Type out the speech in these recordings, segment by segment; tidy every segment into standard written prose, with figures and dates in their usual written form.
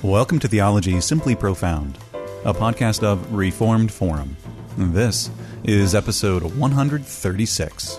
Welcome to Theology Simply Profound, a podcast of Reformed Forum. This is episode 136.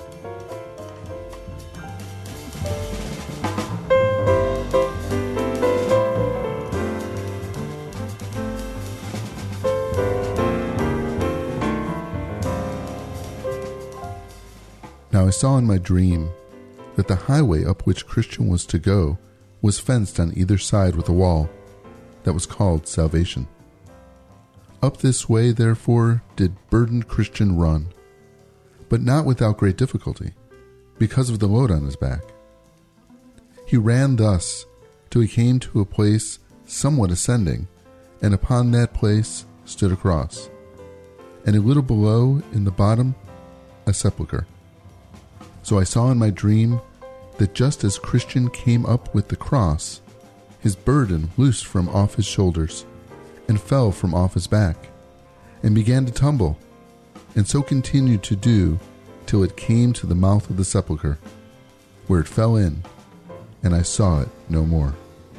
Now I saw in my dream that the highway up which Christian was to go was fenced on either side with a wall that was called salvation. Up this way, therefore, did burdened Christian run, but not without great difficulty, because of the load on his back. He ran thus till he came to a place somewhat ascending, and upon that place stood a cross, and a little below, in the bottom, a sepulchre. So I saw in my dream that just as Christian came up with the cross, his burden loosed from off his shoulders, and fell from off his back, and began to tumble, and so continued to do till it came to the mouth of the sepulchre, where it fell in, and I saw it no more.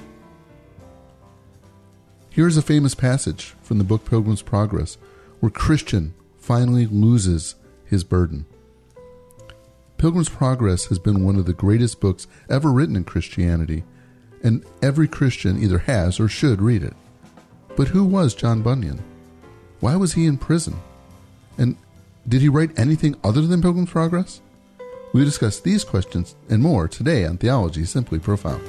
Here is a famous passage from the book Pilgrim's Progress, where Christian finally loses his burden. Pilgrim's Progress has been one of the greatest books ever written in Christianity, and every Christian either has or should read it. But who was John Bunyan? Why was he in prison? And did he write anything other than Pilgrim's Progress? We discuss these questions and more today on Theology Simply Profound.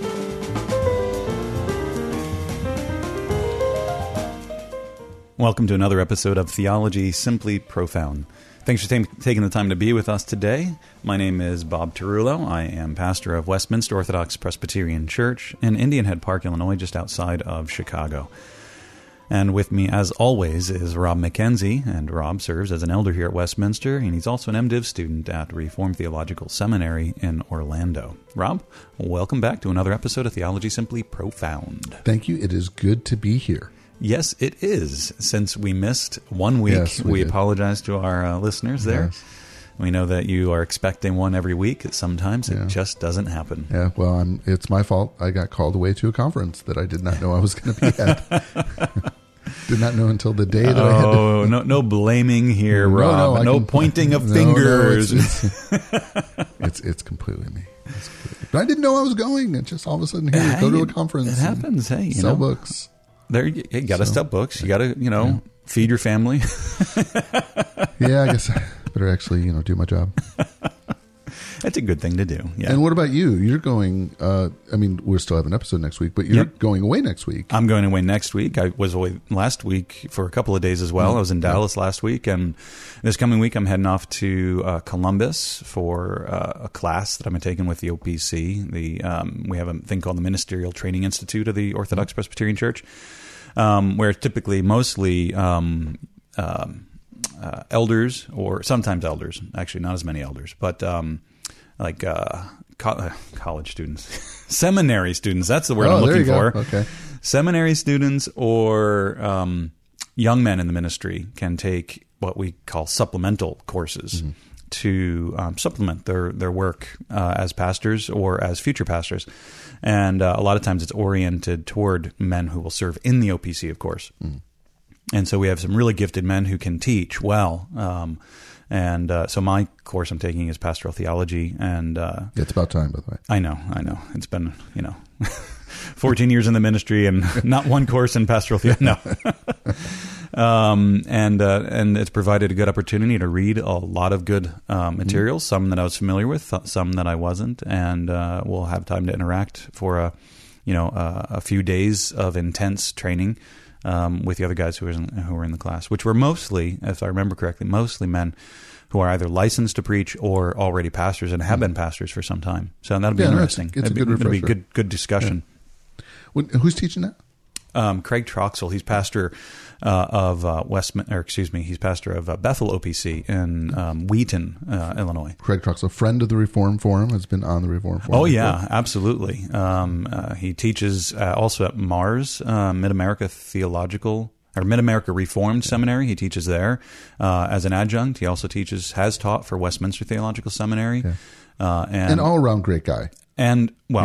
Welcome to another episode of Theology Simply Profound. Thanks for taking the time to be with us today. My name is Bob Tarullo. I am pastor of Westminster Orthodox Presbyterian Church in Indian Head Park, Illinois, just outside of Chicago. And with me, as always, is Rob McKenzie, and Rob serves as an elder here at Westminster, and he's also an MDiv student at Reformed Theological Seminary in Orlando. Rob, welcome back to another episode of Theology Simply Profound. Thank you. It is good to be here. Yes, it is. Since we missed 1 week, Yes, we did. apologize to our listeners there. Yes. We know that you are expecting one every week. Sometimes it just doesn't happen. Yeah, well, it's my fault. I got called away to a conference that I did not know I was going to be at. Did not know until the day that I had to... no blaming here, Rob. No pointing of fingers. It's completely me. But I didn't know I was going. It just all of a sudden, here, go to a conference. It happens. Hey, sell books. There, you got to sell books. You got to, feed your family. Yeah, I guess I better actually, do my job. That's a good thing to do. Yeah. And what about you? You're going, we'll still have an episode next week, but you're going away next week. I'm going away next week. I was away last week for a couple of days as well. I was in Dallas last week, and this coming week I'm heading off to Columbus for a class that I'm taking with the OPC. We have a thing called the Ministerial Training Institute of the Orthodox Presbyterian Church, where typically mostly elders, or sometimes elders, actually not as many elders, but college students, seminary students. That's the word I'm looking for. Okay. Seminary students or young men in the ministry can take what we call supplemental courses to supplement their work as pastors or as future pastors. And a lot of times it's oriented toward men who will serve in the OPC, of course. And so we have some really gifted men who can teach well. So my course I'm taking is pastoral theology, and it's about time, by the way. I know. It's been 14 years in the ministry and not one course in pastoral theology. No. And it's provided a good opportunity to read a lot of good materials, some that I was familiar with, some that I wasn't, and we'll have time to interact for a few days of intense training with the other guys who were in the class, which were mostly, if I remember correctly, mostly men who are either licensed to preach or already pastors and have been pastors for some time. So that'll be interesting. It's a good refresher. It'll be good discussion. Yeah. Who's teaching that? Craig Troxel. He's pastor of he's pastor of Bethel OPC in Wheaton, Illinois. Craig Troxel, friend of the Reform Forum, has been on the Reform Forum. Oh, yeah, absolutely. He teaches also at MARS, Mid-America Theological, or Mid-America Reformed Seminary. He teaches there as an adjunct. He also has taught for Westminster Theological Seminary. Okay. And all-around great guy. And,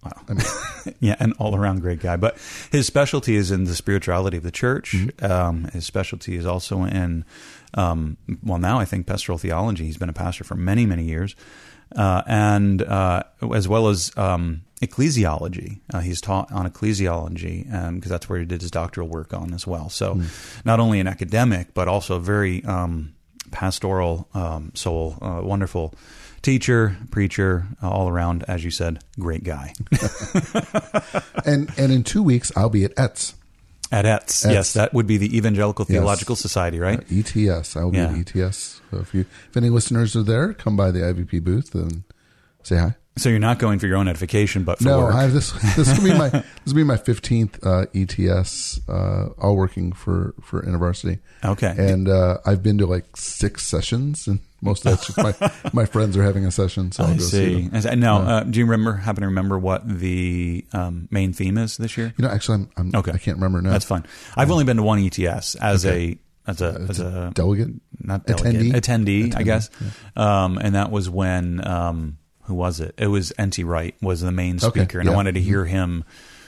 Wow. Yeah, an all-around great guy. But his specialty is in the spirituality of the church. His specialty is also in, now I think pastoral theology. He's been a pastor for many, many years. And as well as ecclesiology. He's taught on ecclesiology because that's where he did his doctoral work on as well. So not only an academic, but also a very pastoral soul, wonderful teacher, preacher, all around, as you said, great guy. and in 2 weeks, I'll be at ETS. At ETS, yes, that would be the Evangelical Theological Society, right? ETS. I will be at ETS. So if any listeners are there, come by the IVP booth and say hi. So you're not going for your own edification, but for work. This will be my 15th ETS, all working for InterVarsity. Okay, and I've been to like 6 sessions, and most of that's just my friends are having a session. So I'll go see them. Now, do you happen to remember what the main theme is this year? Actually, I'm okay. I can't remember now. That's fine. I've only been to one ETS as a delegate, not delegate, attendee, I guess. Yeah. And that was when. Who was it? It was N.T. Wright was the main speaker, and I wanted to hear him,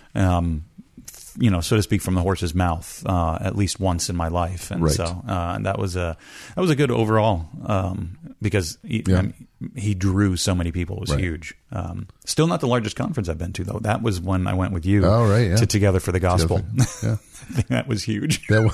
so to speak, from the horse's mouth at least once in my life, and so that was a good overall because he drew so many people. It was huge. Still not the largest conference I've been to though. That was when I went with you to Together for the Gospel. Yeah. I think that was huge. That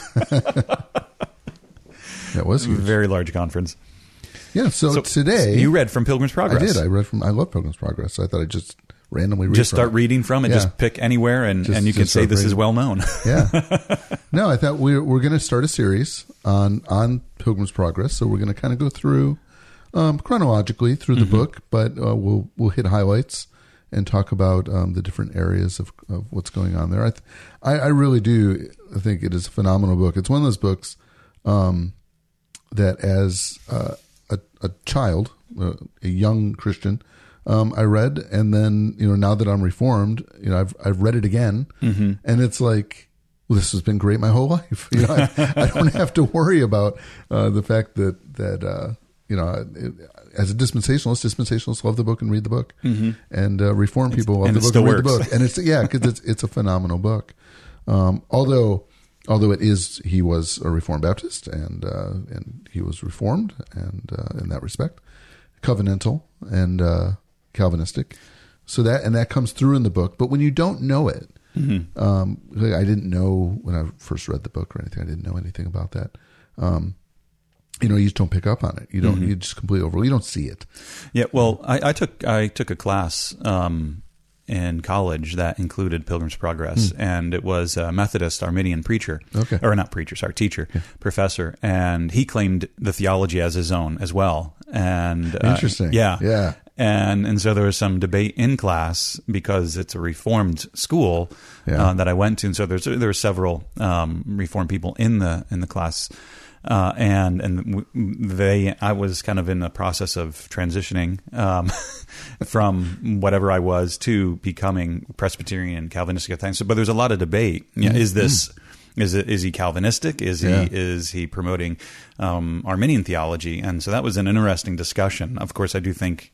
was huge. Very large conference. Yeah, so today... You read from Pilgrim's Progress. I did. I love Pilgrim's Progress. So I thought I'd just randomly read start reading from it. Yeah. Just pick anywhere, and you can say this is well known. Yeah. No, I thought we're going to start a series on Pilgrim's Progress. So we're going to kind of go through chronologically through the book, but we'll hit highlights and talk about the different areas of what's going on there. I really do think it is a phenomenal book. It's one of those books that as... a child, a young Christian, I read, and then now that I'm reformed, I've read it again, and it's like, well, this has been great my whole life. I don't have to worry about the fact that as a dispensationalists love the book and read the book, and reformed people love the book and read the book, and because it's a phenomenal book. Although he was a Reformed Baptist, and he was Reformed, and in that respect, covenantal and Calvinistic. So that comes through in the book. But when you don't know it, I didn't know when I first read the book or anything. I didn't know anything about that. You just don't pick up on it. You don't. You just completely overlook. You don't see it. Yeah. Well, I took a class in college that included Pilgrim's Progress, and it was a Methodist Arminian preacher, or not preacher, sorry, teacher, professor, and he claimed the theology as his own as well. And interesting, yeah. And so there was some debate in class because it's a Reformed school that I went to, and so there were several Reformed people in the class. I was kind of in the process of transitioning from whatever I was to becoming Presbyterian Calvinistic at the time. But there's a lot of debate. Is he Calvinistic? Is he promoting Arminian theology? And so that was an interesting discussion. Of course, I do think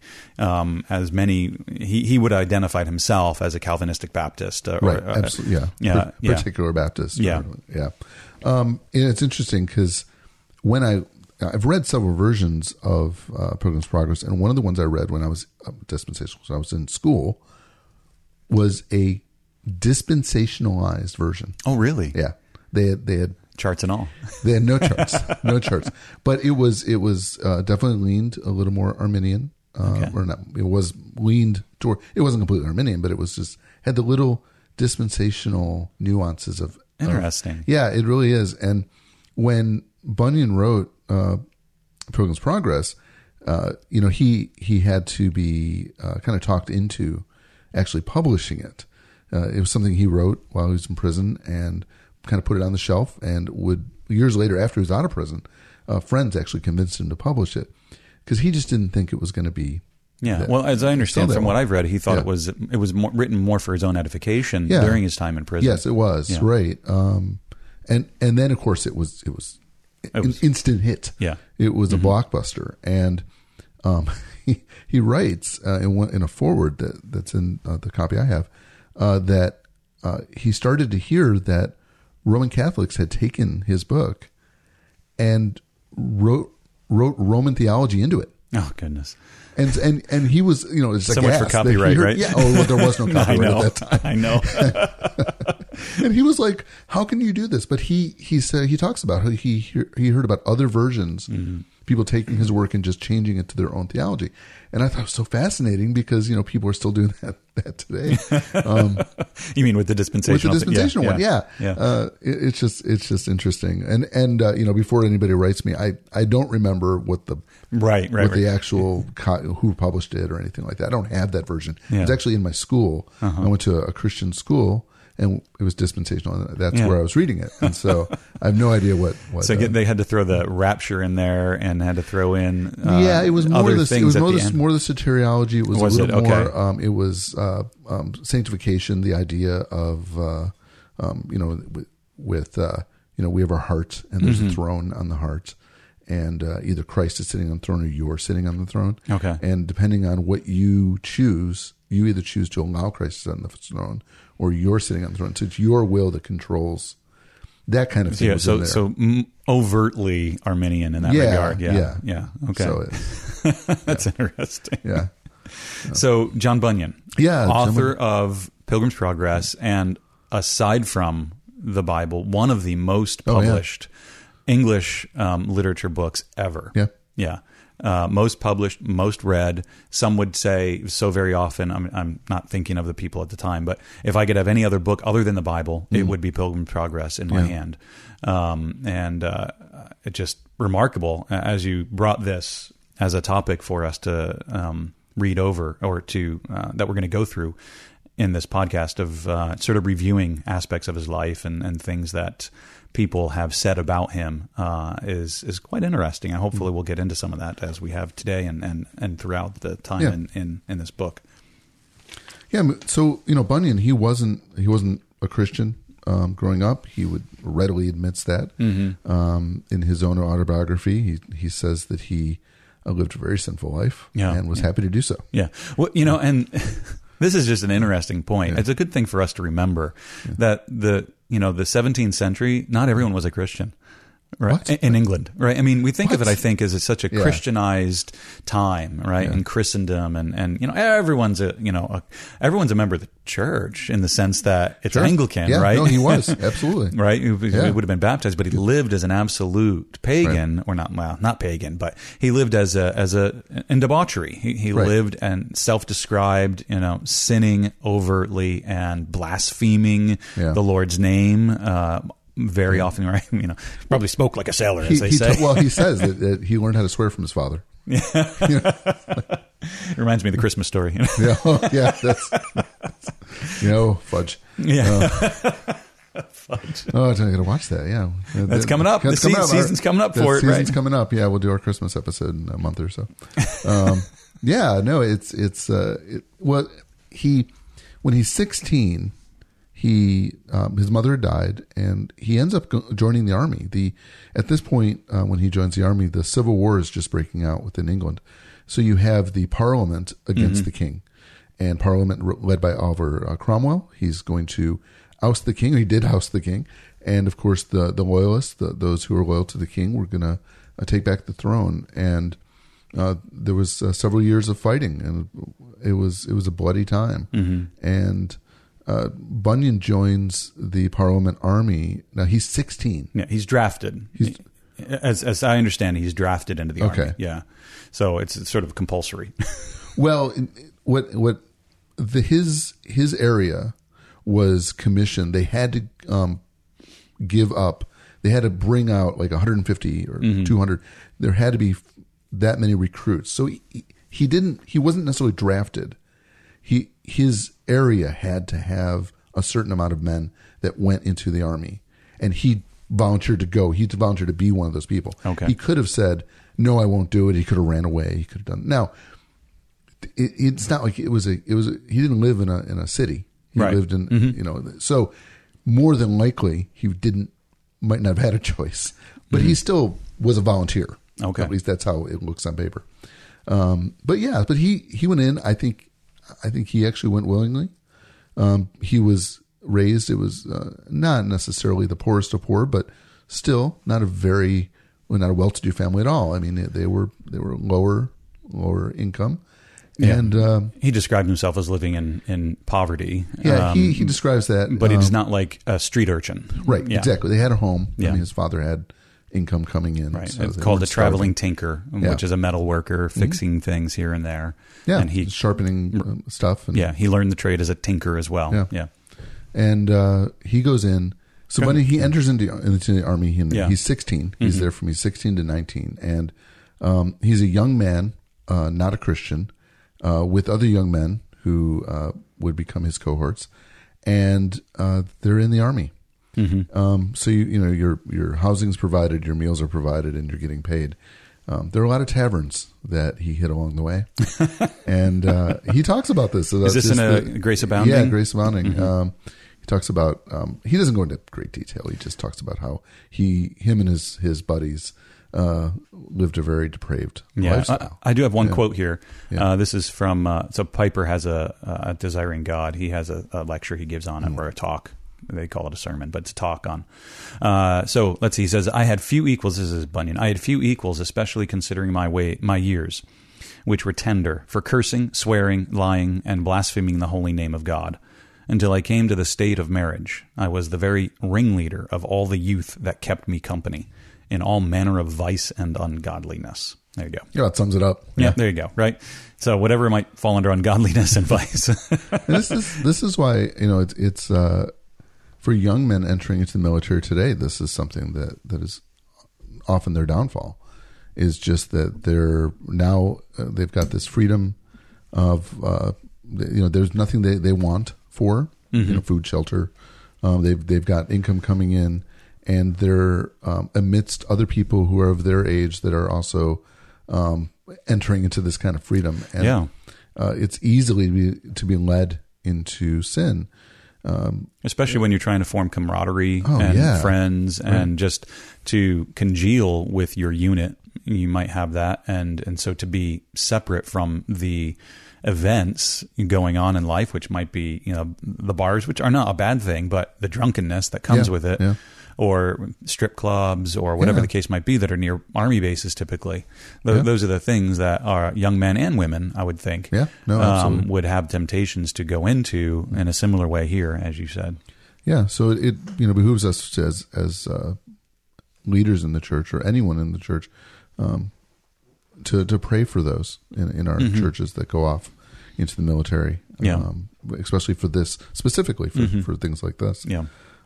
he would have identified himself as a Calvinistic Baptist, absolutely, particular Baptist, it's interesting because when I've read several versions of Pilgrim's Progress, and one of the ones I read when I was dispensational, so I was in school, was a dispensationalized version. Oh, really? Yeah, they had charts and all. They had no charts, but it was definitely leaned a little more Arminian, or not. It was leaned toward. It wasn't completely Arminian, but it was just had the little dispensational nuances of. Interesting. It really is. And when Bunyan wrote Pilgrim's Progress, he had to be kind of talked into actually publishing it. It was something he wrote while he was in prison and kind of put it on the shelf, and would years later, after he was out of prison, friends actually convinced him to publish it because he just didn't think it was going to be. Yeah, well, as I understand from what I've read, he thought it was written more for his own edification during his time in prison. Yes, it was right, and then of course it was an instant hit. Yeah, it was a blockbuster, and he writes in a foreword that's in the copy I have that he started to hear that Roman Catholics had taken his book and wrote Roman theology into it. Oh, goodness. And he was, it's so much for copyright, right? Yeah. Oh, well, there was no copyright at that time. I know. And he was like, "How can you do this?" But he talks about how he heard about other versions, people taking his work and just changing it to their own theology. And I thought it was so fascinating because people are still doing that today. You mean with the dispensational? With the dispensational one, yeah. It's just interesting. And before anybody writes me, I don't remember what the the actual who published it or anything like that. I don't have that version. Yeah. It's actually in my school. I went to a Christian school, and it was dispensational. And that's where I was reading it, and so I have no idea what. So they had to throw the rapture in there, and had to throw in. It was more other things more the soteriology. It was a little more. Okay. It was sanctification. The idea of we have our heart, and there's a throne on the heart. And either Christ is sitting on the throne or you're sitting on the throne. Okay. And depending on what you choose, you either choose to allow Christ to sit on the throne or you're sitting on the throne. So it's your will that controls that kind of thing. Yeah, so overtly Arminian in that regard. Yeah. Okay. So that's interesting. Yeah. So John Bunyan, author of Pilgrim's Progress, and aside from the Bible, one of the most published English literature books ever. Yeah. Most published, most read. Some would say so very often. I'm not thinking of the people at the time, but if I could have any other book other than the Bible, it would be Pilgrim's Progress in my hand. It's just remarkable as you brought this as a topic for us to read over, or to that we're going to go through in this podcast, of sort of reviewing aspects of his life and things that people have said about him is quite interesting. And hopefully we'll get into some of that as we have today and throughout the time in this book. Yeah. So, Bunyan, he wasn't a Christian growing up. He would readily admits that. In his own autobiography, he says that he lived a very sinful life and was happy to do so. Yeah. Well, and this is just an interesting point. Yeah. It's a good thing for us to remember that the 17th century, not everyone was a Christian. Right. In England, right? I mean, we think of it, I think, as such a Christianized time, right? In Christendom, and everyone's a member of the church in the sense that it's Anglican, right? No, he was absolutely right. He would have been baptized, but he lived as an absolute pagan, or not pagan, but he lived in debauchery. He lived and self-described, sinning overtly and blaspheming the Lord's name. Very often, right? Probably spoke like a sailor, as they say. He says that he learned how to swear from his father. Yeah. It reminds me of the Christmas story. That's fudge. Yeah. Fudge. Oh, I got to watch that. Yeah. That's coming up. The season's coming up for it, right? Season's coming up. Yeah, we'll do our Christmas episode in a month or so. When he's 16, his mother had died, and he ends up joining the army. At this point, when he joins the army, the Civil War is just breaking out within England. So you have the Parliament against the king, and Parliament led by Oliver Cromwell. He's going to oust the king. He did oust the king, and of course the loyalists, those who are loyal to the king, were going to take back the throne. And there was several years of fighting, and it was a bloody time. And Bunyan joins the Parliament army. Now he's 16. Yeah, he's drafted. As I understand, he's drafted into the army. Okay. Yeah, so it's sort of compulsory. Well, his area was commissioned. They had to give up. They had to bring out like 150 or 200. There had to be that many recruits. So he wasn't necessarily drafted. His area had to have a certain amount of men that went into the army, and he volunteered to go. He volunteered to be one of those people. Okay. He could have said, "No, I won't do it." He could have ran away. He could have done. Now, it's not like he didn't live in a city. He lived in so more than likely he might not have had a choice, but he still was a volunteer. Okay. At least that's how it looks on paper. But he went in. I think he actually went willingly. He was raised. It was not necessarily the poorest of poor, but still not a well-to-do family at all. I mean, they were lower income. Yeah. And he described himself as living in poverty. Yeah, he describes that. But he's not like a street urchin. Right, yeah. Exactly. They had a home. Yeah. I mean, his father had income coming in. Right. So It's they called a weren't traveling starving. tinker, which is a metal worker fixing things here and there. Yeah, And he sharpening stuff. And, he learned the trade as a tinker as well. Yeah. And he goes in. So when he enters into the army, he's 16. He's there from he's 16 to 19. And he's a young man, not a Christian, with other young men who would become his cohorts. And they're in the army. So your housing's provided, your meals are provided, and you're getting paid. There are a lot of taverns that he hit along the way, and he talks about this. So Is this in Grace Abounding? Yeah, Grace Abounding. He talks about. He doesn't go into great detail. He just talks about how him and his buddies lived a very depraved lifestyle. I do have one quote here. This is from so Piper has a Desiring God. He has a lecture he gives on it, or a talk. They call it a sermon, but it's a talk on. So let's see. He says, I had few equals, this is Bunyan. I had few equals, especially considering my years, which were tender, for cursing, swearing, lying, and blaspheming the holy name of God. Until I came to the state of marriage, I was the very ringleader of all the youth that kept me company, in all manner of vice and ungodliness. There you go. Yeah, that sums it up. Yeah, there you go. Right. So whatever might fall under ungodliness and vice. And this is why it's for young men entering into the military today. This is something that is often their downfall. Is just that they're now they've got this freedom of there's nothing they want for food, shelter. They've got income coming in. And they're amidst other people who are of their age that are also entering into this kind of freedom. And it's easily to be led into sin. Especially when you're trying to form camaraderie and friends and just to congeal with your unit. You might have that. And so to be separate from the events going on in life, which might be, the bars, which are not a bad thing, but the drunkenness that comes with it. Yeah. Or strip clubs, or whatever the case might be, that are near army bases. Typically, those are the things that our young men and women, I would think, would have temptations to go into in a similar way here, as you said. Yeah, so it behooves us as leaders in the church, or anyone in the church, to pray for those in our churches that go off into the military. Especially for this, specifically for things like this. Yeah.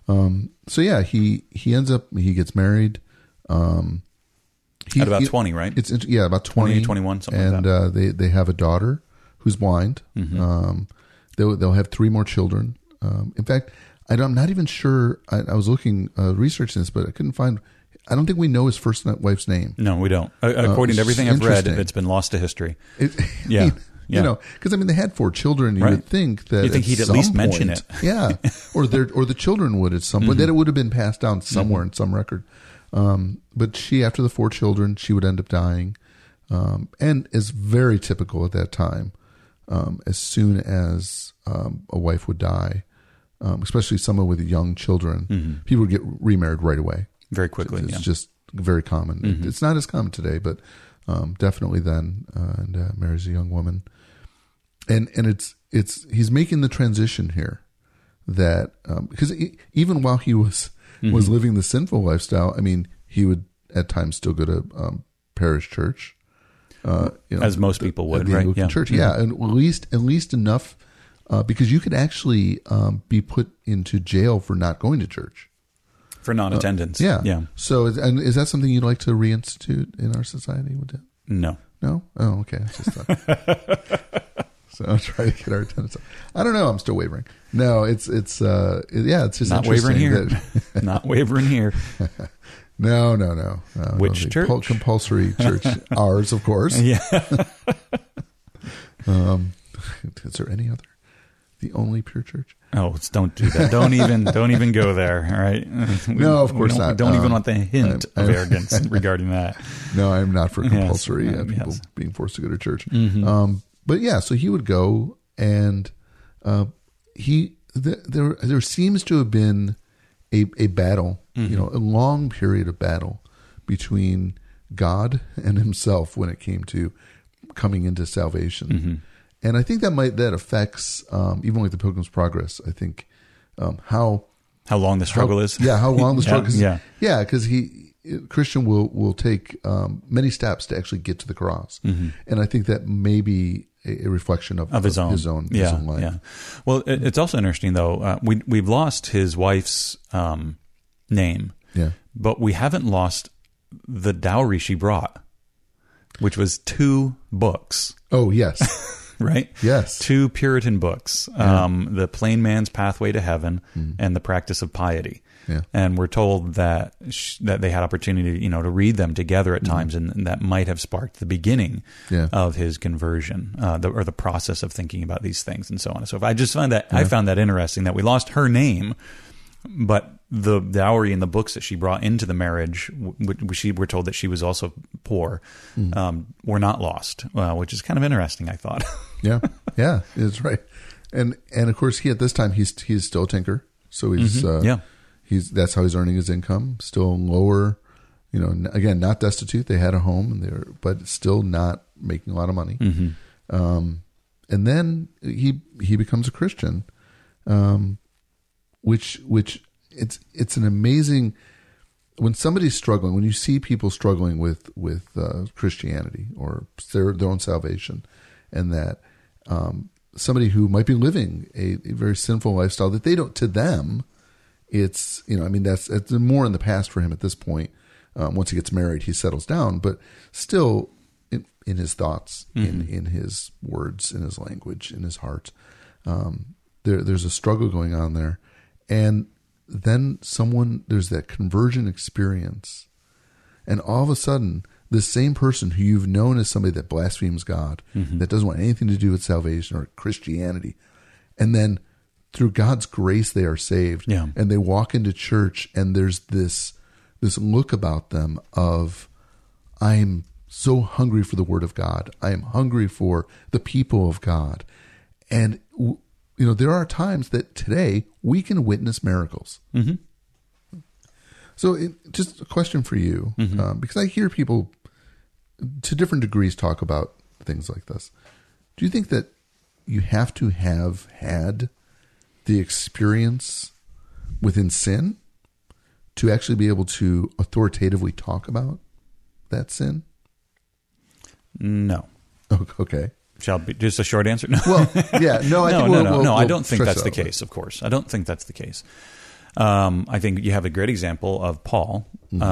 He ends up, he gets married. At about 20, right? About 20, 21, something like that. And they have a daughter who's blind. They'll have 3 more children. In fact, I'm not even sure. I was looking, researching this, but I couldn't find. I don't think we know his first wife's name. No, we don't. According to everything I've read, it's been lost to history. Because they had 4 children. You would think that he'd at least mention it. Or the children would at some point. That it would have been passed down somewhere in some record. But she, after the 4 children, she would end up dying, and is very typical at that time. As soon as a wife would die, especially someone with young children, people would get remarried right away, very quickly. It's just very common. It's not as common today, but definitely then. And marries a young woman. And he's making the transition here, that because even while he was living the sinful lifestyle, I mean, he would at times still go to parish church, as most people would, the right? Anglican church, and at least enough because you could actually be put into jail for not going to church, for non-attendance. Yeah. So, is that something you'd like to reinstitute in our society? No. No? Oh, okay. I just thought. So I'll try to get our attendance up. I don't know. I'm still wavering. No, it's just not wavering here. Not wavering here. No. Which church? Compulsory church. Ours, of course. Yeah. Is there any other? the only pure church. Oh, don't do that. Don't even go there. All right. No, of course not. Don't even want the hint of arrogance regarding that. No, I'm not for compulsory people yes. being forced to go to church. Mm-hmm. But yeah, so he would go, and there seems to have been a battle, Mm-hmm. a long period of battle between God and himself when it came to coming into salvation. Mm-hmm. And I think that affects, even like the Pilgrim's Progress, I think, how long the struggle is. Yeah, how long the struggle is. Yeah. Yeah, because Christian will take many steps to actually get to the cross. Mm-hmm. And I think that may be a reflection of his own life. Yeah. Well, it's also interesting, though. We've lost his wife's name, but we haven't lost the dowry she brought, which was 2 books. Oh, yes. Right? Yes. 2 Puritan books, The Plain Man's Pathway to Heaven and The Practice of Piety. Yeah. And we're told that they had opportunity, to read them together at times, and that might have sparked the beginning of his conversion, or the process of thinking about these things, and so on and so forth. I just find that I found that interesting that we lost her name, but the dowry and the books that she brought into the marriage, we're told that she was also poor, were not lost, which is kind of interesting, I thought. Yeah, it's right. And of course, at this time he's still a tinker, so he's that's how he's earning his income. Still lower, again, not destitute. They had a home, but still not making a lot of money. Mm-hmm. And then he becomes a Christian, which it's an amazing, when somebody's struggling, when you see people struggling with Christianity or their own salvation, and that somebody who might be living a very sinful lifestyle that they don't, to them, it's, it's more in the past for him at this point. Once he gets married, he settles down, but still in his thoughts, in his words, in his language, in his heart, there's a struggle going on there. And then there's that conversion experience. And all of a sudden, this same person who you've known as somebody that blasphemes God, that doesn't want anything to do with salvation or Christianity, and then through God's grace, they are saved, and they walk into church, and there's this look about them of, I'm so hungry for the Word of God. I am hungry for the people of God. And, there are times that today we can witness miracles. Mm-hmm. So just a question for you, because I hear people to different degrees talk about things like this. Do you think that you have to have had the experience within sin to actually be able to authoritatively talk about that sin? No. Okay. Shall be just a short answer? No. Well, yeah, no. I think I don't think that's the case. Of course, I don't think that's the case. I think you have a great example of Paul,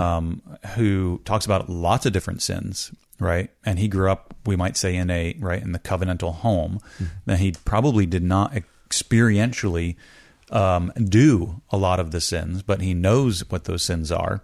who talks about lots of different sins, right? And he grew up, we might say, in the covenantal home. That he probably did not experientially do a lot of the sins, but he knows what those sins are.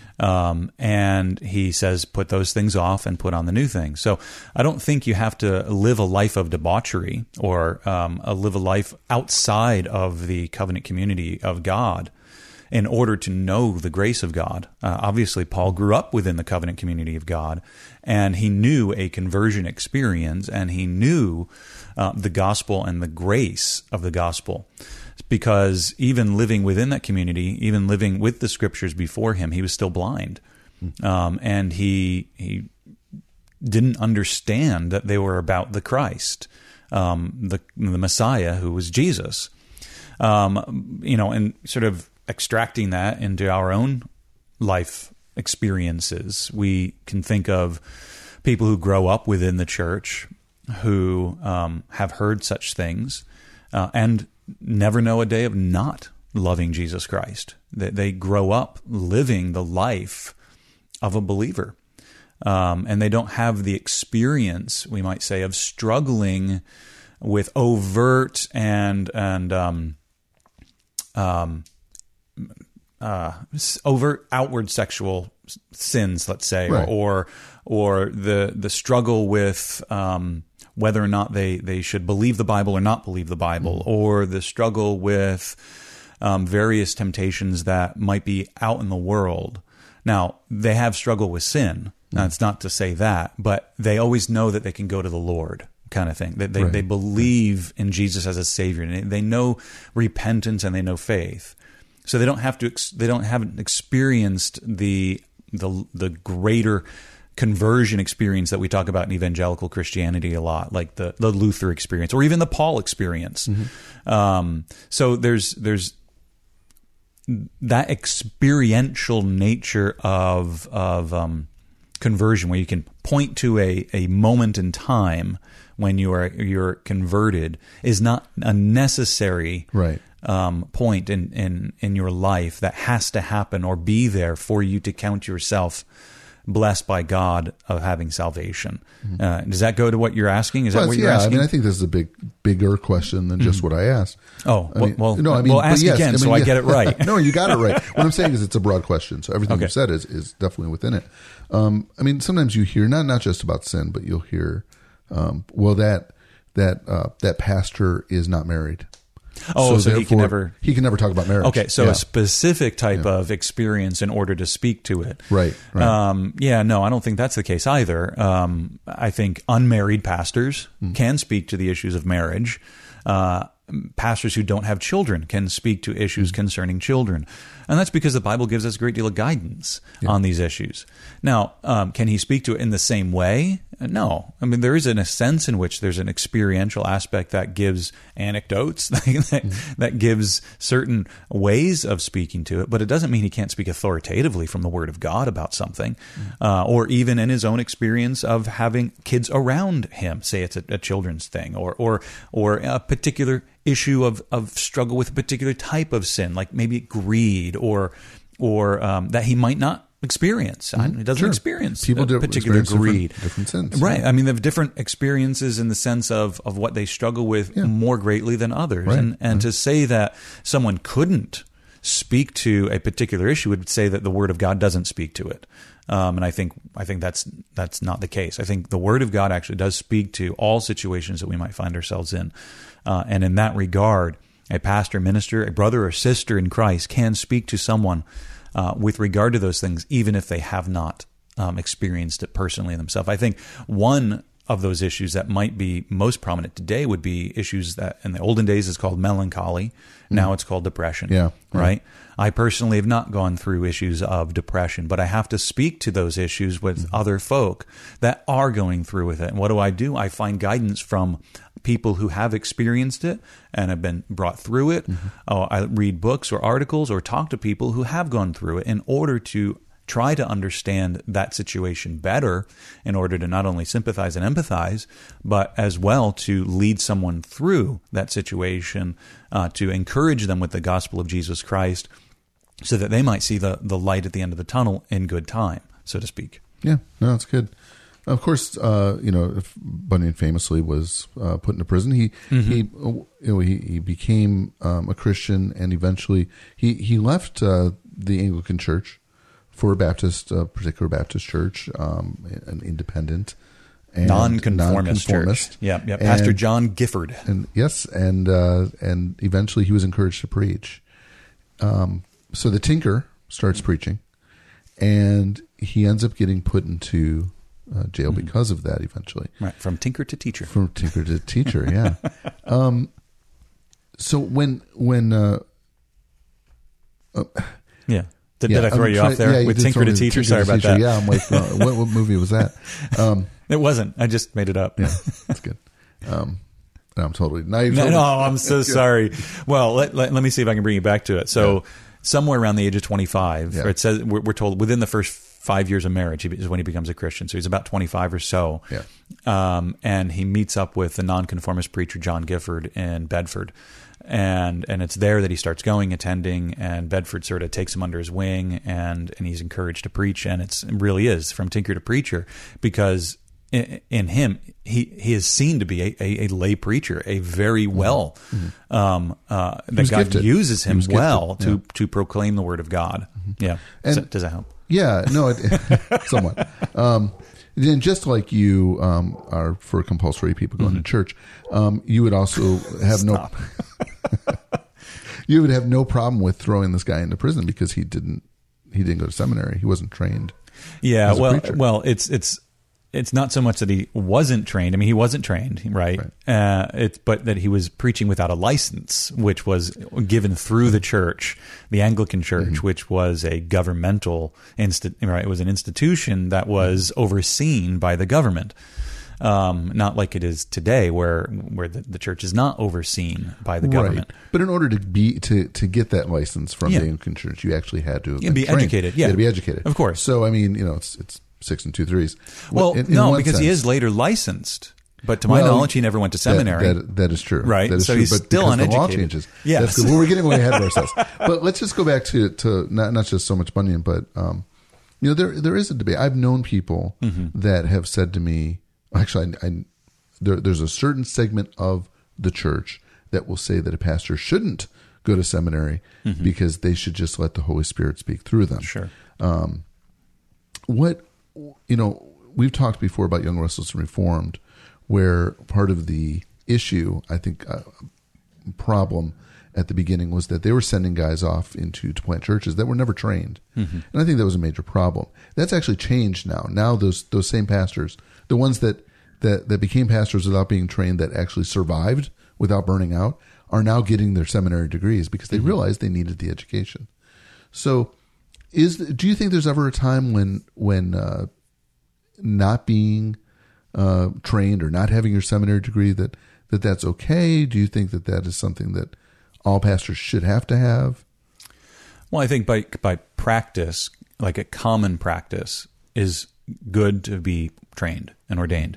And he says, put those things off and put on the new thing. So I don't think you have to live a life of debauchery or live a life outside of the covenant community of God in order to know the grace of God. Obviously, Paul grew up within the covenant community of God, and he knew a conversion experience, and he knew the gospel and the grace of the gospel. Because even living within that community, even living with the scriptures before him, he was still blind. And he didn't understand that they were about the Christ, the Messiah, who was Jesus. And sort of extracting that into our own life experiences, we can think of people who grow up within the church who have heard such things and never know a day of not loving Jesus Christ. They grow up living the life of a believer. And they don't have the experience, we might say, of struggling with overt and overt outward sexual sins, let's say, right. or the struggle with whether or not they should believe the Bible or not believe the Bible, or the struggle with various temptations that might be out in the world. Now, they have struggle with sin. Now, it's not to say that, but they always know that they can go to the Lord, kind of thing. They believe in Jesus as a Savior, and they know repentance and they know faith. So they don't haven't experienced the greater conversion experience that we talk about in evangelical Christianity a lot, like the Luther experience or even the Paul experience. So there's that experiential nature of conversion, where you can point to a moment in time when you're converted, is not a necessary point in your life that has to happen or be there for you to count yourself blessed by God of having salvation. Does that go to what you're asking? Is that what you're asking? I mean, I think this is a bigger question than just what I asked. Oh, well, ask again so I get it right. No, you got it right. What I'm saying is it's a broad question, so everything you said is definitely within it. I mean, sometimes you hear not just about sin, but you'll hear, that pastor is not married. Oh, so he can never talk about marriage. Okay, so a specific type of experience in order to speak to it. Right. No, I don't think that's the case either. I think unmarried pastors can speak to the issues of marriage. Pastors who don't have children can speak to issues concerning children. And that's because the Bible gives us a great deal of guidance on these issues. Now, can he speak to it in the same way? No. I mean, there is a sense in which there's an experiential aspect that gives anecdotes, that gives certain ways of speaking to it, but it doesn't mean he can't speak authoritatively from the Word of God about something, or even in his own experience of having kids around him, say it's a children's thing, or a particular issue of struggle with a particular type of sin, like maybe greed, or that he might not experience. He doesn't experience people particular greed. Different sins. Right. I mean, they have different experiences in the sense of what they struggle with more greatly than others. Right. And to say that someone couldn't speak to a particular issue would say that the Word of God doesn't speak to it. And I think that's not the case. I think the Word of God actually does speak to all situations that we might find ourselves in. And in that regard, a pastor, minister, a brother or sister in Christ can speak to someone with regard to those things, even if they have not experienced it personally themselves. I think one of those issues that might be most prominent today would be issues that in the olden days is called melancholy. Now it's called depression. Right? I personally have not gone through issues of depression, but I have to speak to those issues with other folk that are going through with it. And what do? I find guidance from people who have experienced it and have been brought through it. I read books or articles or talk to people who have gone through it in order to try to understand that situation better, in order to not only sympathize and empathize, but as well to lead someone through that situation, to encourage them with the gospel of Jesus Christ, so that they might see the light at the end of the tunnel in good time, so to speak. Yeah, no, that's good. Of course, Bunyan famously was put into prison. He became a Christian, and eventually he left the Anglican Church for a particular Baptist church, an independent and nonconformist church. Yeah. Pastor John Gifford. And eventually he was encouraged to preach. So the tinker starts preaching, and he ends up getting put into jail because of that eventually. Right, from tinker to teacher. From tinker to teacher, yeah. So when Did I throw you off there with tinker to teacher? Sorry about that. Yeah, I'm like, what movie was that? It wasn't. I just made it up. Yeah, that's good. I'm totally No, I'm so sorry. Well, let me see if I can bring you back to it. So somewhere around the age of 25, it says we're told within the first 5 years of marriage is when he becomes a Christian. So he's about 25 or so. Yeah. And he meets up with the nonconformist preacher John Gifford in Bedford. And it's there that he starts attending, and Bedford sort of takes him under his wing, and he's encouraged to preach. And it really is from tinker to preacher, because in him, he is seen to be a lay preacher, a very well, that God gifted. uses him well to proclaim the word of God. Yeah. And, does that help? Yeah, no, somewhat. And just like you are for compulsory people going to church, you would also have you would have no problem with throwing this guy into prison because he didn't go to seminary. He wasn't trained. Yeah, well, it's not so much that he wasn't trained. I mean, he wasn't trained, right? But that he was preaching without a license, which was given through the church, the Anglican Church, which was a governmental right? It was an institution that was overseen by the government, not like it is today, where the church is not overseen by the government. Right. But in order to get that license from the Anglican Church, you actually had to be educated. Yeah, you had to be educated, of course. So I mean, it's 6 2/3. Well, no, because he is later licensed, but to my knowledge, he never went to seminary. That is true, right? That is so true. he's but still uneducated. The law changes. Yes. That's good. Well, we're getting way ahead of ourselves. But let's just go back to not just so much Bunyan, but there is a debate. I've known people that have said to me, actually, there's a certain segment of the church that will say that a pastor shouldn't go to seminary because they should just let the Holy Spirit speak through them. Sure. We've talked before about Young, Restless, and Reformed, where part of the issue, I think, problem at the beginning was that they were sending guys off to plant churches that were never trained. And I think that was a major problem. That's actually changed now. Now those same pastors, the ones that became pastors without being trained, that actually survived without burning out, are now getting their seminary degrees because they realized they needed the education. So do you think there's ever a time when not being trained or not having your seminary degree that's okay? Do you think that is something that all pastors should have to have? Well, I think by practice, like a common practice, is good to be trained and ordained.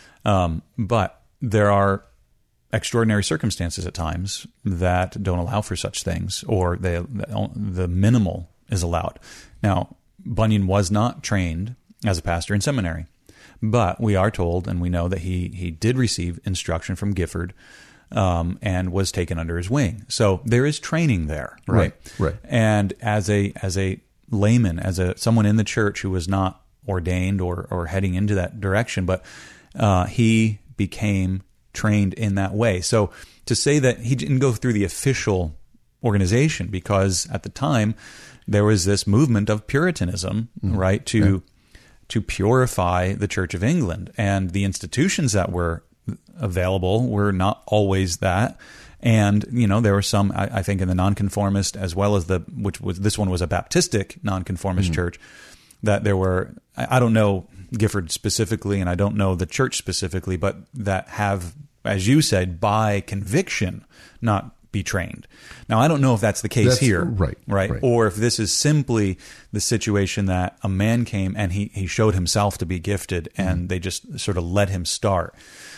But there are extraordinary circumstances at times that don't allow for such things, or the minimal is allowed. Now, Bunyan was not trained as a pastor in seminary, but we are told, and we know that he did receive instruction from Gifford, and was taken under his wing. So there is training there, right? Right. And as a layman, someone in the church who was not ordained or heading into that direction, but he became trained in that way. So to say that he didn't go through the official organization, because at the time there was this movement of Puritanism, right, to purify the Church of England, and the institutions that were available were not always that. And there were some, I think, in the Nonconformist, as well as this one was a Baptistic Nonconformist church, that there were, I don't know Gifford specifically, and I don't know the church specifically, but that have, as you said, by conviction, not be trained. Now, I don't know if that's the case here, right? Or if this is simply the situation that a man came and he showed himself to be gifted, and they just sort of let him start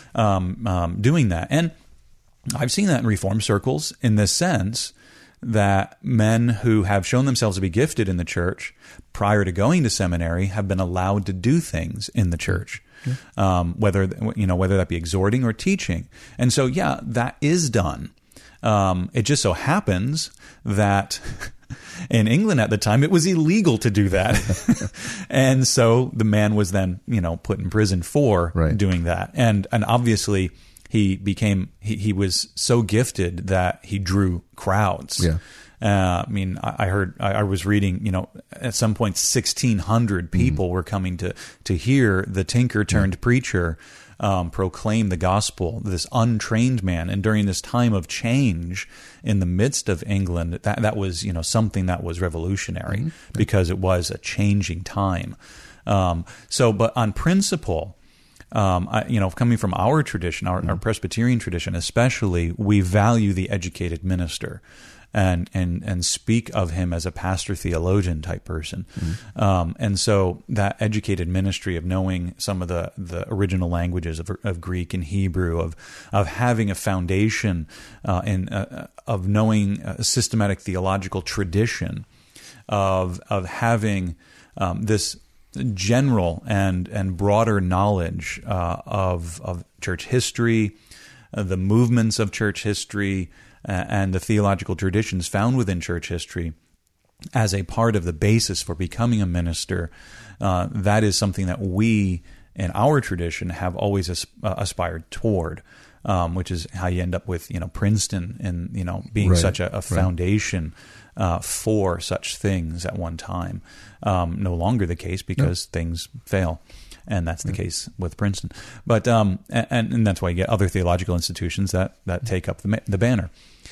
doing that. And I've seen that in Reformed circles, in the sense that men who have shown themselves to be gifted in the church prior to going to seminary have been allowed to do things in the church, whether that be exhorting or teaching. And so, that is done. It just so happens that in England at the time, it was illegal to do that. And so the man was then, put in prison for doing that. And obviously he was so gifted that he drew crowds. Yeah. I was reading, at some point 1,600 people were coming to hear the tinker turned preacher proclaim the gospel, this untrained man. And during this time of change in the midst of England, that was, something that was revolutionary, because it was a changing time. But on principle, coming from our tradition, our Presbyterian tradition especially, we value the educated minister and speak of him as a pastor theologian type person. And so that educated ministry of knowing some of the original languages of Greek and Hebrew, of having a foundation of knowing a systematic theological tradition, of having this general and broader knowledge of church history, the movements of church history, and the theological traditions found within church history as a part of the basis for becoming a minister. That is something that we in our tradition have always aspired toward, which is how you end up with, Princeton and, being Right. such a foundation for such things at one time. No longer the case because things fail. And that's the case with Princeton. But and that's why you get other theological institutions that take up the banner.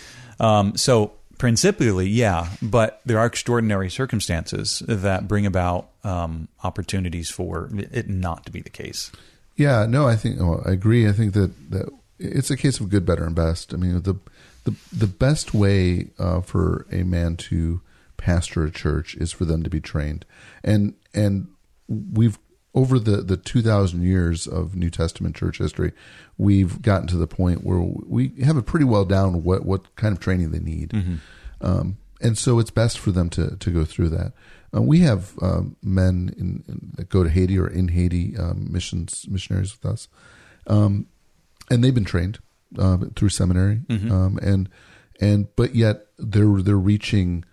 So principally, yeah, but there are extraordinary circumstances that bring about opportunities for it not to be the case. Yeah, no, I agree. I think that it's a case of good, better, and best. I mean, the best way for a man to pastor a church is for them to be trained, and we've over the 2,000 years of New Testament church history, we've gotten to the point where we have it pretty well down what kind of training they need. Mm-hmm. And so it's best for them to go through that. We have men that go to Haiti or in Haiti, missionaries with us. And they've been trained through seminary. Mm-hmm. But yet they're reaching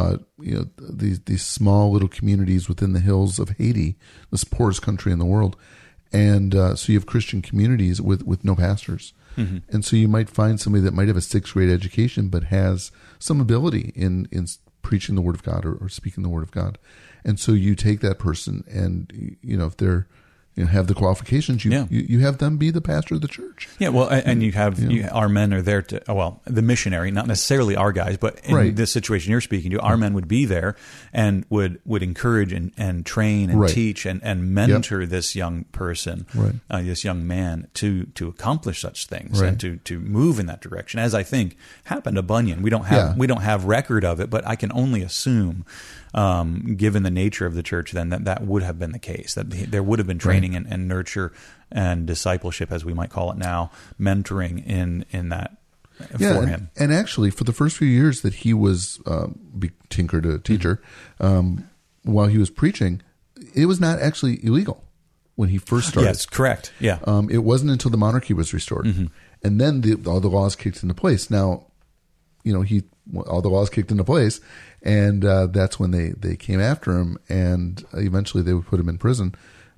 these small little communities within the hills of Haiti, the poorest country in the world. And so you have Christian communities with no pastors. Mm-hmm. And so you might find somebody that might have a 6th grade education but has some ability in preaching the Word of God or speaking the Word of God. And so you take that person and, if they're have the qualifications, you have them be the pastor of the church. Yeah, well, and you have our men are there to, the missionary, not necessarily our guys, but in this situation you're speaking to, our men would be there and would encourage and train and teach and mentor this young person, this young man to accomplish such things and to move in that direction. As I think happened to Bunyan, we don't have record of it, but I can only assume, given the nature of the church, then that would have been the case. That there would have been training and nurture and discipleship, as we might call it now, mentoring in that for him. And actually, for the first few years that he was tinker to teacher, while he was preaching, it was not actually illegal when he first started. Yes, correct. Yeah, it wasn't until the monarchy was restored, and then all the laws kicked into place. Now, all the laws kicked into place, and that's when they came after him, and eventually they would put him in prison.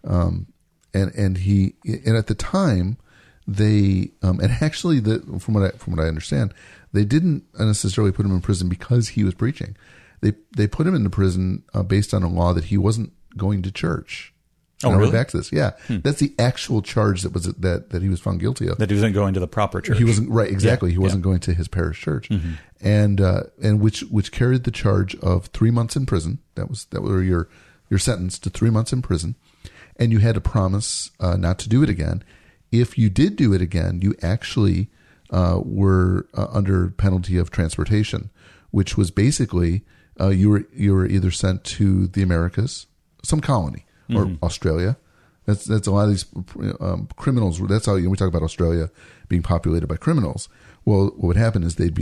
And at the time they and actually from what I understand, they didn't necessarily put him in prison because he was preaching. They put him into prison based on a law that he wasn't going to church. Oh, really? Back to this, yeah. That's the actual charge that he was found guilty of. That he wasn't going to the proper church. He wasn't exactly. Yeah, he wasn't going to his parish church, and which carried the charge of 3 months in prison. That were your sentence to 3 months in prison, and you had to promise not to do it again. If you did do it again, you actually were under penalty of transportation, which was basically you were either sent to the Americas, some colony. Or Australia. That's a lot of these criminals. That's how we talk about Australia being populated by criminals. Well, what would happen is their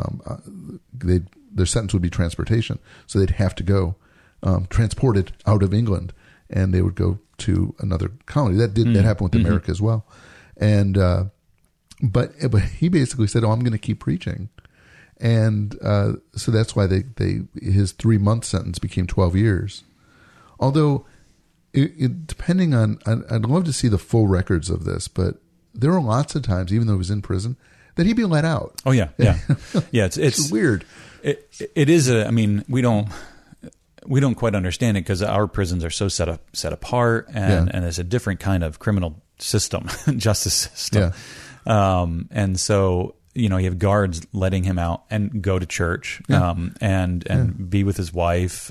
sentence would be transportation, so they'd have to go transported out of England, and they would go to another colony. That happened with America as well, and but he basically said, "Oh, I'm going to keep preaching," and so that's why his 3 month sentence became 12 years, although. Depending on, I'd love to see the full records of this, but there are lots of times, even though he was in prison, that he'd be let out. Oh yeah. It's weird. It is. We don't quite understand it because our prisons are so set apart, and it's a different kind of criminal system, justice system, and so. You have guards letting him out and go to church, and be with his wife.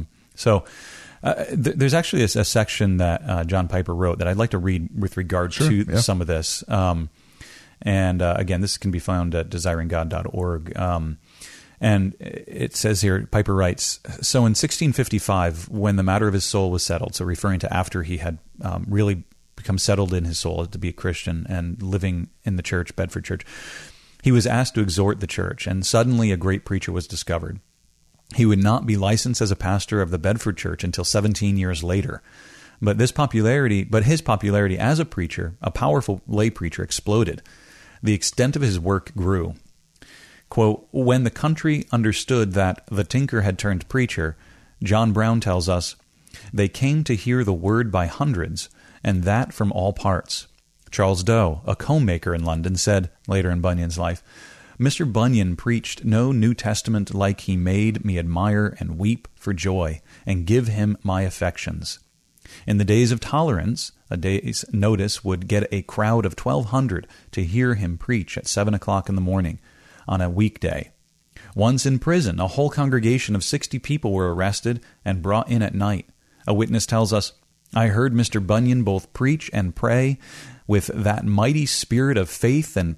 There's actually a section that John Piper wrote that I'd like to read with regard to some of this. Again, this can be found at desiringgod.org. And it says here, Piper writes, so in 1655, when the matter of his soul was settled, so referring to after he had really become settled in his soul to be a Christian and living in the church, Bedford Church, he was asked to exhort the church, and suddenly a great preacher was discovered. He would not be licensed as a pastor of the Bedford Church until 17 years later. But his popularity as a preacher, a powerful lay preacher, exploded. The extent of his work grew. Quote, when the country understood that the tinker had turned preacher, John Brown tells us, they came to hear the word by hundreds, and that from all parts. Charles Doe, a comb maker in London, said, later in Bunyan's life, Mr. Bunyan preached no New Testament like he made me admire and weep for joy, and give him my affections. In the days of tolerance, a day's notice would get a crowd of 1,200 to hear him preach at 7 o'clock in the morning on a weekday. Once in prison, a whole congregation of 60 people were arrested and brought in at night. A witness tells us, I heard Mr. Bunyan both preach and pray with that mighty spirit of faith and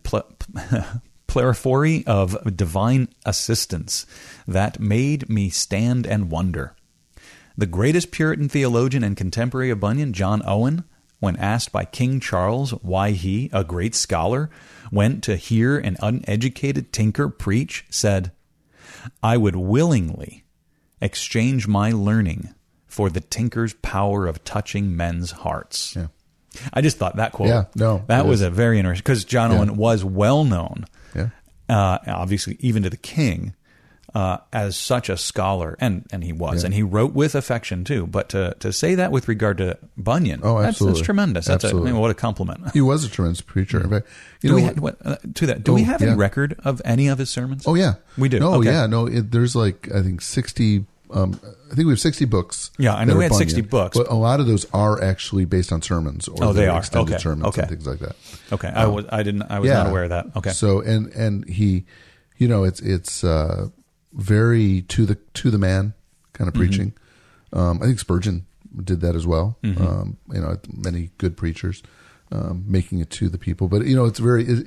pleriphory of divine assistance that made me stand and wonder. The greatest Puritan theologian and contemporary of Bunyan, John Owen, when asked by King Charles why he, a great scholar, went to hear an uneducated tinker preach, said, I would willingly exchange my learning for the tinker's power of touching men's hearts. Yeah. I just thought that quote, that was a very interesting, because John Owen was well known, obviously even to the king, as such a scholar, and he was, and he wrote with affection too. But to say that with regard to Bunyan, that's tremendous. What a compliment. He was a tremendous preacher. In fact, do we have any record of any of his sermons? Oh yeah, we do. No, there's like I think 60. I think we have 60 books. Yeah, I know we had 60 books. But a lot of those are actually based on sermons, or they are extended sermons and things like that. Okay, I was not aware of that. Okay, so and he, it's very to the man kind of preaching. I think Spurgeon did that as well. Many good preachers making it to the people, but it's very.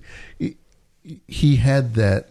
He had that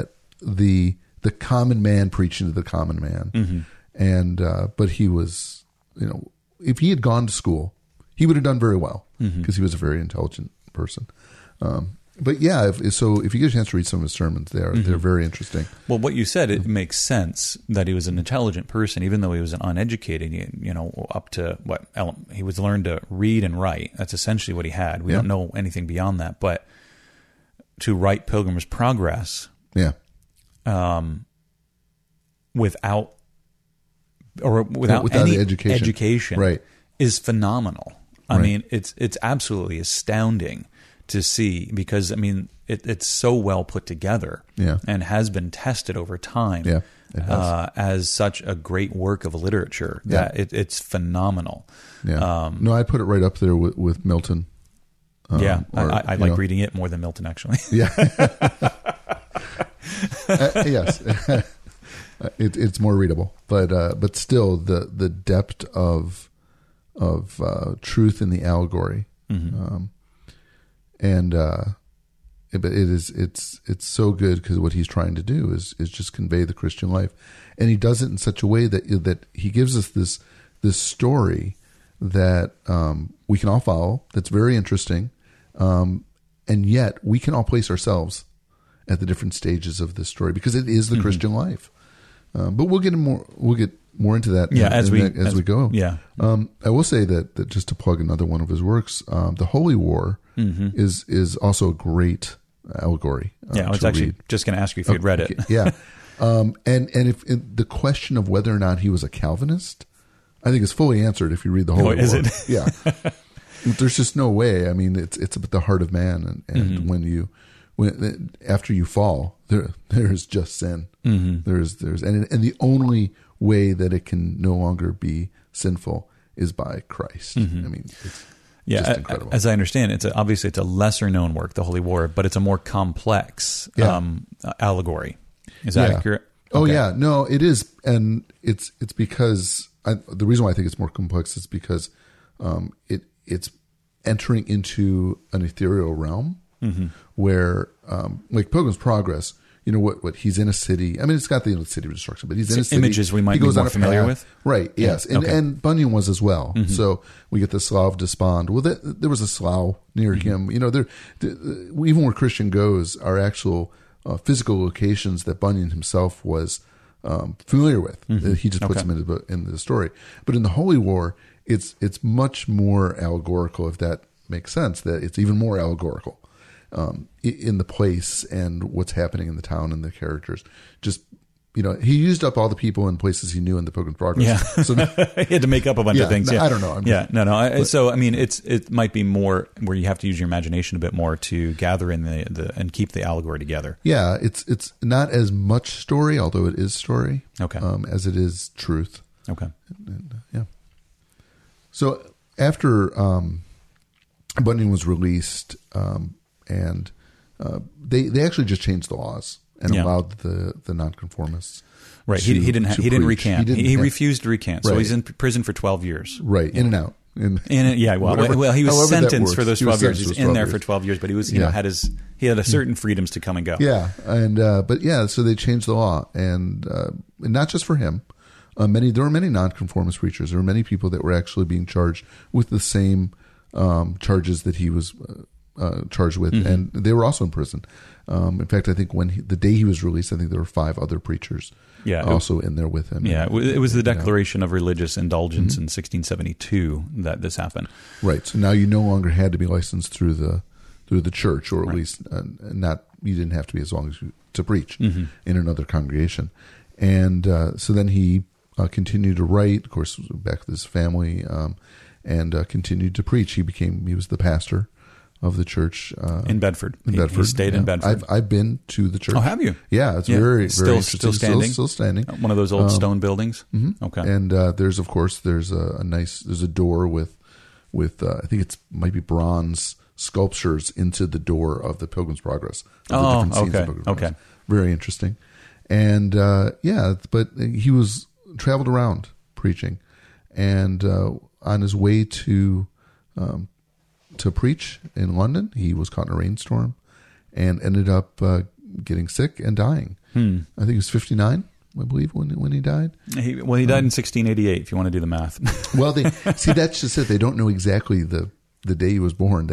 the common man preaching to the common man. And, but he was, if he had gone to school, he would have done very well because he was a very intelligent person. But yeah, if you get a chance to read some of his sermons, they're very interesting. Well, what you said, it makes sense that he was an intelligent person, even though he was an uneducated, up to he was learned to read and write. That's essentially what he had. We don't know anything beyond that, but to write Pilgrim's Progress, without any education right, is phenomenal. I mean, it's absolutely astounding to see, because I mean it's so well put together, and has been tested over time, as such a great work of literature that it's phenomenal. No, I put it right up there with Milton. I like reading it more than Milton, actually. Yes, it's more readable, but still the depth of truth in the allegory, but it's so good because what he's trying to do is just convey the Christian life, and he does it in such a way that he gives us this story that we can all follow. That's very interesting, and yet we can all place ourselves at the different stages of this story because it is the Christian life. But we'll get more into that as we go. Yeah. I will say that just to plug another one of his works, The Holy War is also a great allegory. I was actually just going to ask you if you'd read it. Yeah. And if the question of whether or not he was a Calvinist, I think is fully answered if you read The Holy War. Is it? Yeah. There's just no way. I mean, it's about the heart of man, and when after you fall, there's just sin. There's and the only way that it can no longer be sinful is by Christ. I mean, it's just incredible. As I understand, obviously it's a lesser known work, The Holy War, but it's a more complex allegory. Is that accurate? Oh yeah, no, it is, and it's because the reason why I think it's more complex is because it's entering into an ethereal realm. Where, like Pilgrim's Progress, what he's in a city. I mean, it's got the city of destruction, but he's in a city. Images we might be more familiar with. Right, yes. And Bunyan was as well. So we get the Slough of Despond. Well, there was a slough near him. Even where Christian goes are actual physical locations that Bunyan himself was familiar with. He just puts them into the story. But in the Holy War, it's much more allegorical, if that makes sense, that it's even more allegorical. In the place and what's happening in the town and the characters, just he used up all the people and places he knew in the Pilgrim's Progress. Yeah. So he had to make up a bunch of things. Yeah. I don't know. So, I mean, it might be more where you have to use your imagination a bit more to gather in and keep the allegory together. Yeah. It's not as much story, although it is story. Okay. As it is truth. Okay. Yeah. So after Bunyan was released, and they actually just changed the laws and allowed the nonconformists. Right. He didn't recant. He refused to recant. So he's in prison for 12 years. Right. In and out. Well, he was sentenced for those 12 years. He's in there for 12 years, but he was, he had a certain freedoms to come and go. Yeah. And, so they changed the law, and not just for him. There were many nonconformist preachers. There were many people that were actually being charged with the same charges that he was charged with, and they were also in prison. In fact, I think the day he was released, I think there were 5 other preachers also in there with him. Yeah, it was the Declaration of Religious Indulgence in 1672 that this happened. Right. So now you no longer had to be licensed through the church, or at least you didn't have to be as long as to preach in another congregation. And so then he continued to write, of course, back with his family, and continued to preach. He was the pastor of the church in Bedford. He stayed in Bedford. I've been to the church. Oh, have you? Yeah, it's very, very still interesting. Still standing. One of those old stone buildings. Okay. And there's a door with I think it might be bronze sculptures into the door of the Pilgrim's Progress. Okay. Very interesting. And but he was traveled around preaching, and on his way to preach in London, he was caught in a rainstorm and ended up getting sick and dying. I think he was 59, I believe, when he died. He died in 1688, if you want to do the math. Well, that's just it. They don't know exactly the day he was born.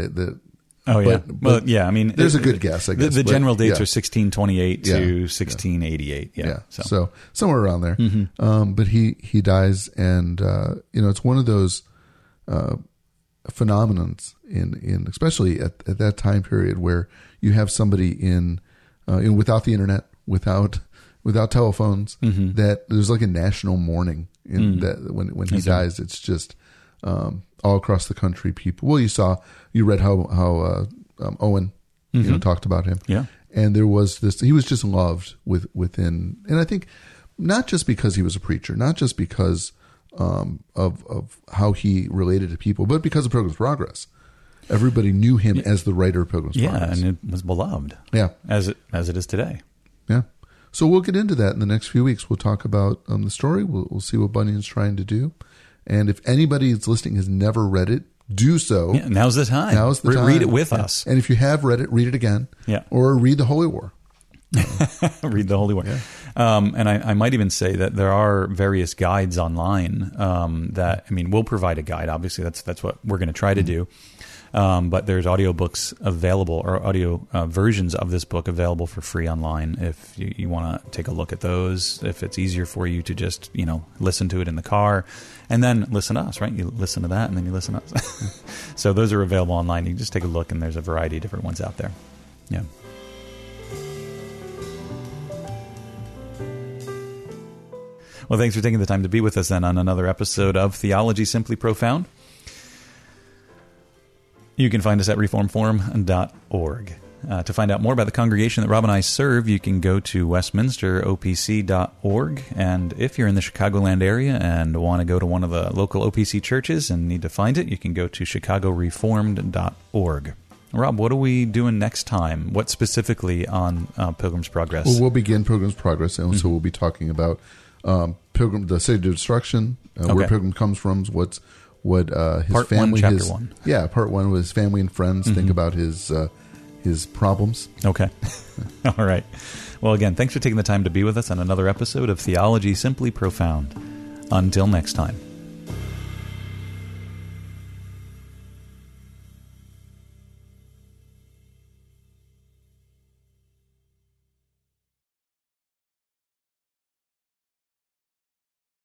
I mean, there's a good guess, I guess. The general dates are 1628 to 1688. Yeah. So somewhere around there. But he dies, and it's one of those phenomenons in especially at that time period where you have somebody in without the internet, without telephones, that there's like a national mourning that when he dies. It's just all across the country, people. Well, you read how Owen talked about him. Yeah. And there was this, he was just loved within, and I think not just because he was a preacher, not just because of how he related to people, but because of Pilgrim's Progress. Everybody knew him as the writer of Pilgrim's Progress. Yeah, and it was beloved. Yeah. As it is today. Yeah. So we'll get into that in the next few weeks. We'll talk about the story. We'll see what Bunyan's trying to do. And if anybody that's listening has never read it, do so. Yeah, now's the time. Read it with us. And if you have read it, read it again. Yeah. Or read the Holy War. Read the Holy War. Yeah. And I might even say that there are various guides online we'll provide a guide. Obviously, that's what we're going to try to do. But there's audiobooks available, or audio versions of this book available for free online if you want to take a look at those, if it's easier for you to just, listen to it in the car and then listen to us, right? You listen to that and then you listen to us. So those are available online. You can just take a look, and there's a variety of different ones out there. Yeah. Well, thanks for taking the time to be with us then on another episode of Theology Simply Profound. You can find us at reformforum.org. To find out more about the congregation that Rob and I serve, you can go to westminsteropc.org. And if you're in the Chicagoland area and want to go to one of the local OPC churches and need to find it, you can go to chicagoreformed.org. Rob, what are we doing next time? What specifically on Pilgrim's Progress? Well, we'll begin Pilgrim's Progress, and so we'll be talking about the City of Destruction, where Pilgrim comes from, what his part family, 1, chapter 1. Yeah, part 1 with his family and friends. Think about his problems. Okay. All right. Well, again, thanks for taking the time to be with us on another episode of Theology Simply Profound. Until next time.